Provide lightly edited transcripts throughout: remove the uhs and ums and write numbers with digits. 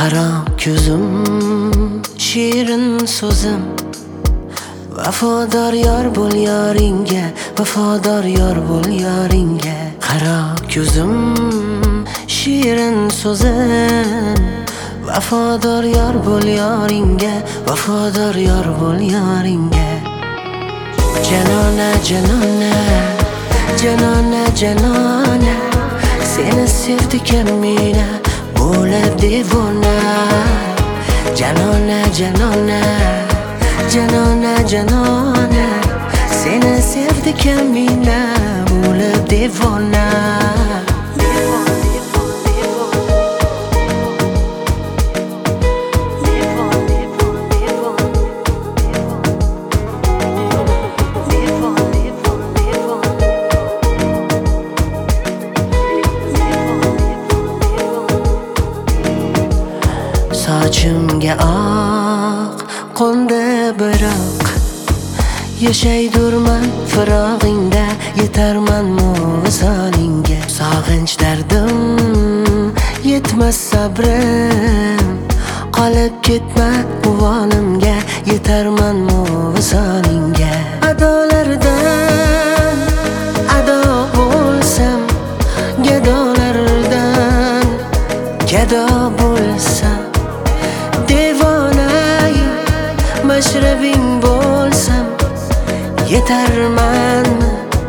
qaro ko'zim, shirin so'zim, vafodor yor bo'l yoringga, vafodor yor bo'l yoringga. Qaro ko'zim, shirin so'zim, vafodor yor bo'l yoringga, vafodor yor bo'l yoringga. Janona, janona, janona, janona, seni sevdigan meni bo'lib devona. Janona, janona, janona, janona, seni sevdigan meni bo'lib devona. Sochimga oq qo'ndi biroq, yashaydurman firog'ingda, yetarman visolingga. Sog'inch dardim yetmas sabrim, qolib ketma uvonimga, yetarman visolingga. Adolardan ado bo'lsam, gadolardan gado bo'lsam, devonay mashrabing bo'lsam, yetarmanmi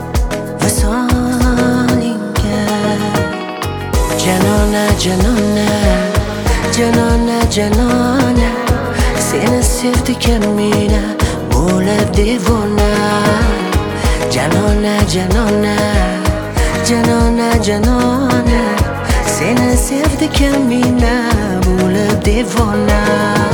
visolingga. Janona, janona, janona, janona, seni sevdigan meni bo'lib devona. Janona, janona, janona, janona, seni sevdigan meni bo'lib devona.